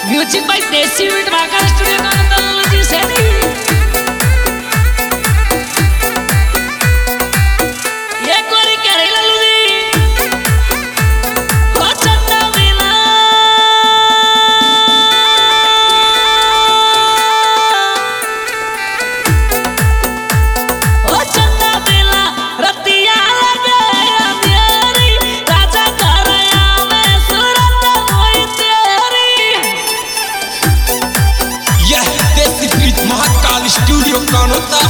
music by देसी वीट वाका स्टूडियो का अंदर जी सेनी ये कोरी करे ललुदी हो चंदा वेला हो चंदा वेला रतिया लगे अंधेरी राजा घरया में सूरत होई तेरी यह देसी बीट महाकाल स्टूडियो कौन होता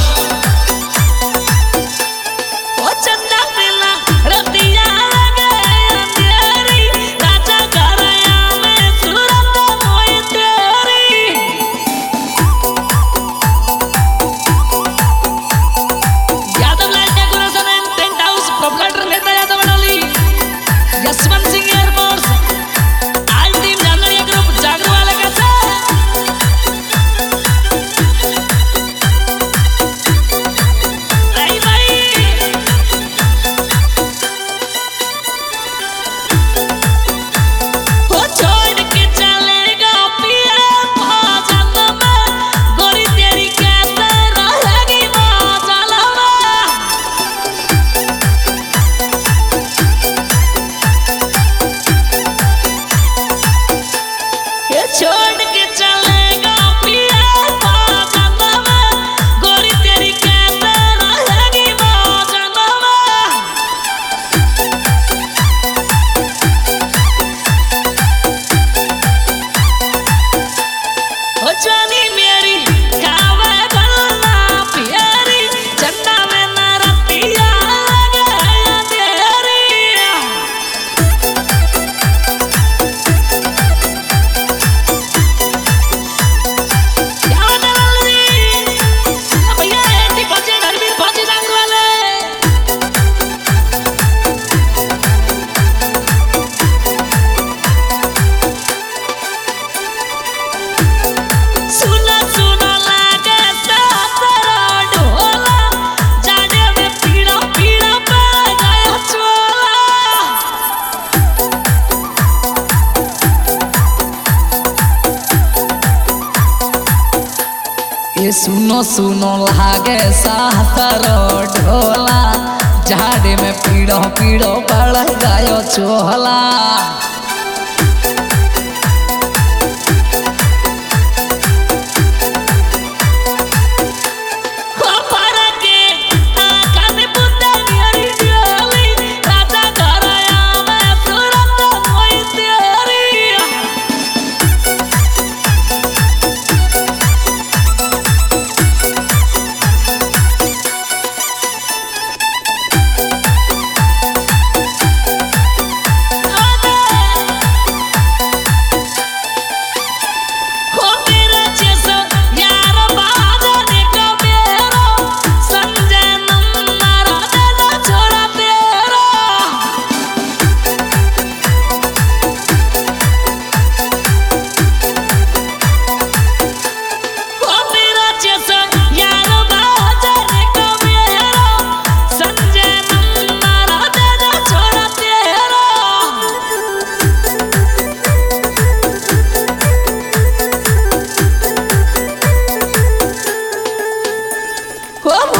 ओ चंदा वेला रतिया लगे अंधेरी राजा घरया में सूरत होई तेरी Yadav Lal decoration and tent house proprietor नेता यादव अडाली यशवंत सिंह एयरपोर्ट आज टीम जानवरिया ग्रुप जागरू वाले कैसे आई भाई हो छोड़ के चलेगा पिया भजन में गोरी तेरी कैसे रहेगी मौजला में ये छोड़ के चलेगा पिया भजन में गोरी तेरी कैसे रहेगी मौजला में ओ जानी मेरी खावे गल्ला प्यारी चंदा में न रतिया लगे तेरी क्या डलली भैया एटी पचे नरवीर पचे जागरू वाले सुना सुना लागे सातरा ढोला जाने में पीड़ा पीड़ा पड़ गया चोला ये सुनो सुनो लागे सातरा ढोला जाने में पीड़ा पीड़ा पड़ गया चोला Oh